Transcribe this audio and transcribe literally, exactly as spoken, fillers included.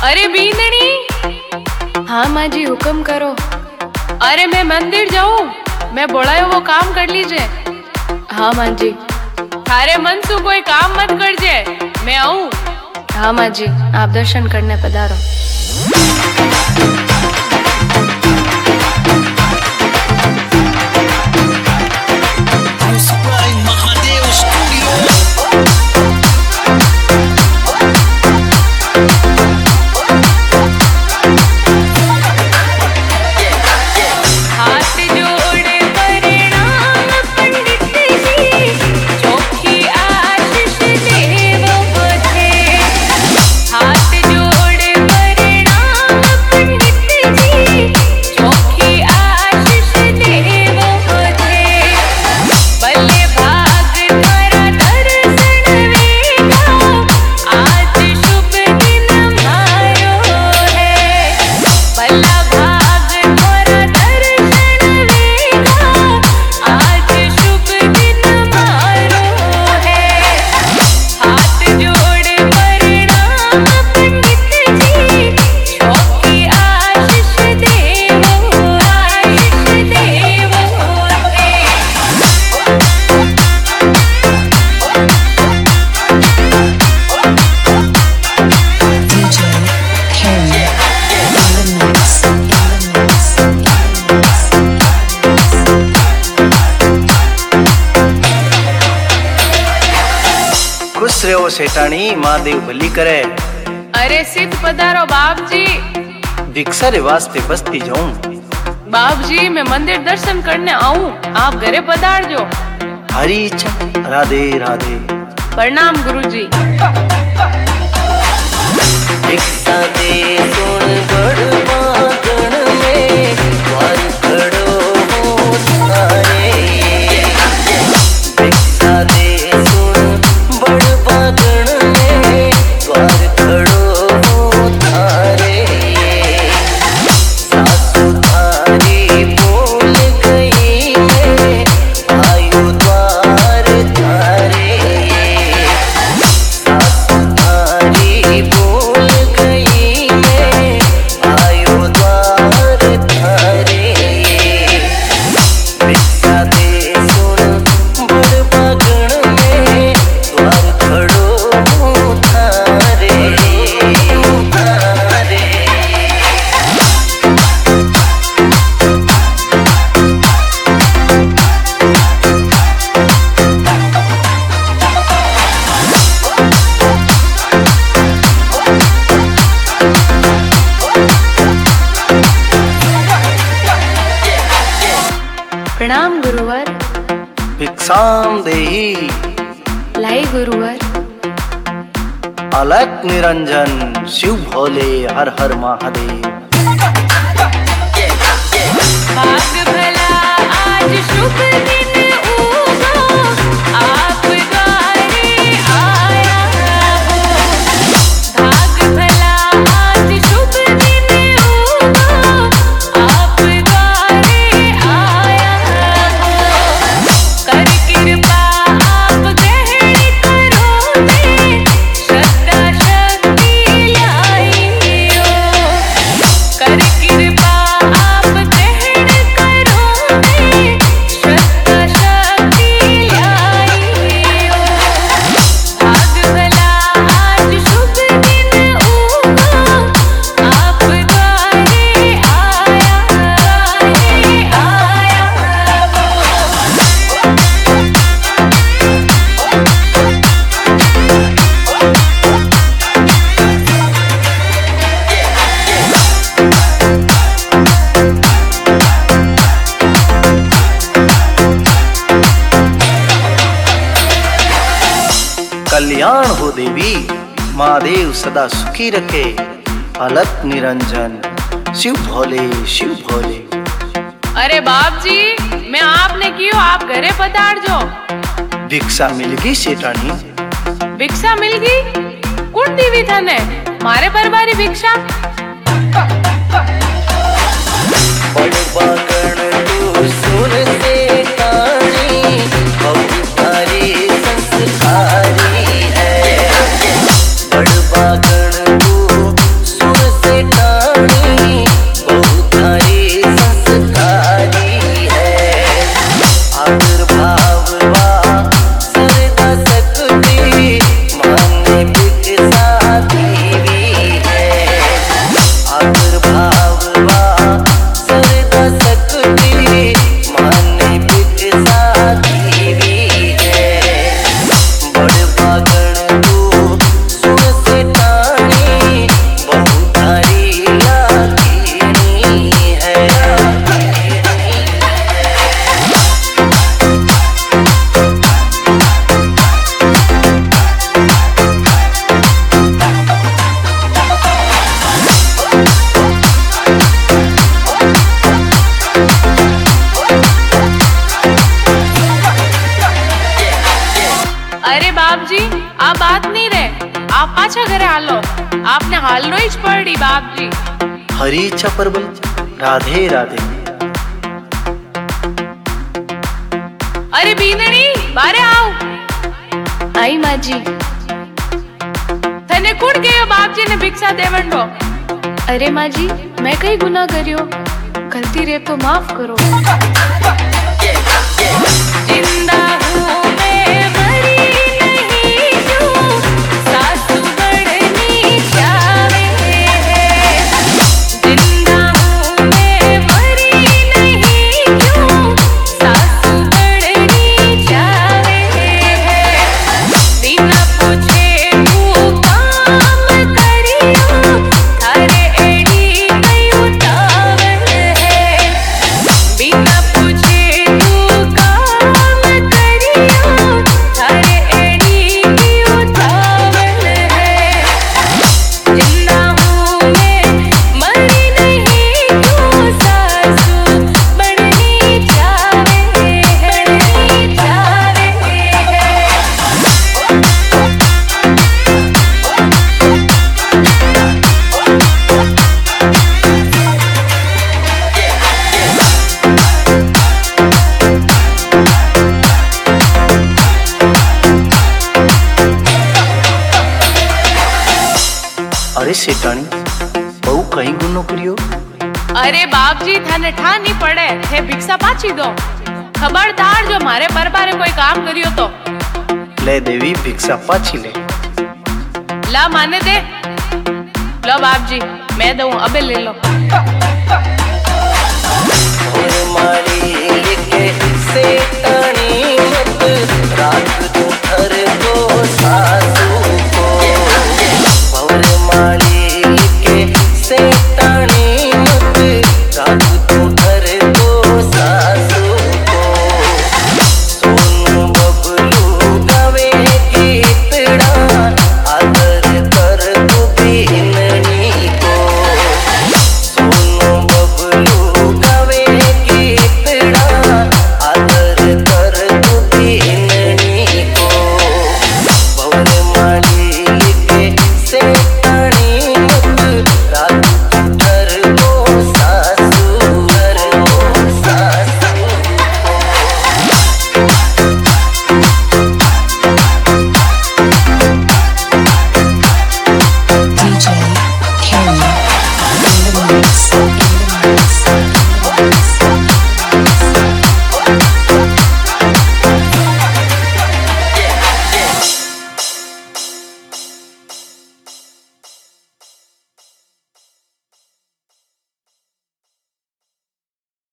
अरे बींदनी। हाँ माँ जी हुक्म करो। अरे मैं मंदिर जाऊँ, मैं बोलायो वो काम कर लीजिए। हाँ माँ जी। थारे मन से कोई काम मत कर जे, मैं आऊँ। हाँ माँ जी, आप दर्शन करने पधारो। खुश रहो सेठानी, महादेव भली करे। अरे सिद्ध पधारो बाप जी। भिक्षा रे वास्ते बस्ती जाऊं। बाप जी मैं मंदिर दर्शन करने आऊं, आप घरे पधार जो। हरी इच्छा। राधे राधे। प्रणाम गुरुजी। भिक्षा दे सुन बड़वा गण में द्वार खड़ो हो थारे। भिक्षा दे सुन बड़वा गण में द्वार खड़ो हो थारे। सासु थारी बोल गई मैं आयु द्वार थारे। सासु थारी बोल गई मैं आयु द्वार थारे। भिक्षा दे सुन बड़वा गण में द्वार खड़ो हो थारे थारे। प्रणाम गुरुवर। भिक्षाम देहि। लाई गुरुवर। अलक निरंजन शिव भोले हर हर महादेव। भाग भला आज शुभ दिन उगो, आप द्वारे आया हो। भाग भला आज शुभ दिन उगो, आप द्वारे आया हो। कर कृपा आप ग्रहण करो दे, श्रद्धा शक्ति लाई हो। कर कृपा आप ग्रहण करो दे, श्रद्धा शक्ति लाई हो। भाग भला आज शुभ दिन उगो, आप द्वारे आया आया हो। कल्याण हो देवी, महादेव सदा सुखी रखे। अलक निरंजन शिव भोले शिव भोले। अरे बाप जी मैं आपने कियो, आप घरे पधार जो। भिक्षा मिल गई सेठानी। भिक्षा मिल गई? कौन दीवी थने? मारे परबारी भिक्षा। बड़वा गण तू सुन से कहानी, बहु तारी संस्कारी है। बड़वा गण तू सुन पाछा घरे हालो आपने हालनो ही ज पड़ी बाप जी। हरी इच्छा परबल राधे राधे। अरे बीनणी बारे आओ। आई माँ जी। तने कुण गयो बाप जी ने भिक्षा देवन को? अरे माँ जी मैं कई गुनाह करियो, गलती रे तो माफ करो। जिंदा हूँ मैं मरी नहीं क्यों, सासू बढ़नी चावे है। जिंदा हूँ मैं मरी नहीं क्यों, सासू बढ़नी चावे है। बिना पूछे तू काम करियो, थारे एड़ी नहीं उतावल है। बिना पूछे तू काम करियो, थारे एड़ी नहीं उतावल है। जिंदा हूँ मैं मरी नहीं क्यों, सासू बढ़नी चावे बढ़नी चावे है। अरे सेठाणी बहु कहीं गुनो करियो? अरे बाप जी थाने ठा नहीं पड़े थे भिक्षा पाछी दो। खबरदार जो मारे परबारे कोई काम करियो तो। ले देवी भिक्षा पाछी ले। ला माने दे। लो बाप जी मैं दूं अबे ले लो। और मारी के सेठानी मत राख दूं घर को सासू को। और मारी के सेठानी मत राख दूं घर को सासू को। सोनू बबलू गावे गीतड़ा आदर कर तू बीननी को। सोनू बबलू गावे गीतड़ा आदर कर तू बीननी को। भवर माली के सेठानी मत राख तू घर को सासू घर को सासू को। D J Kenny in the mix.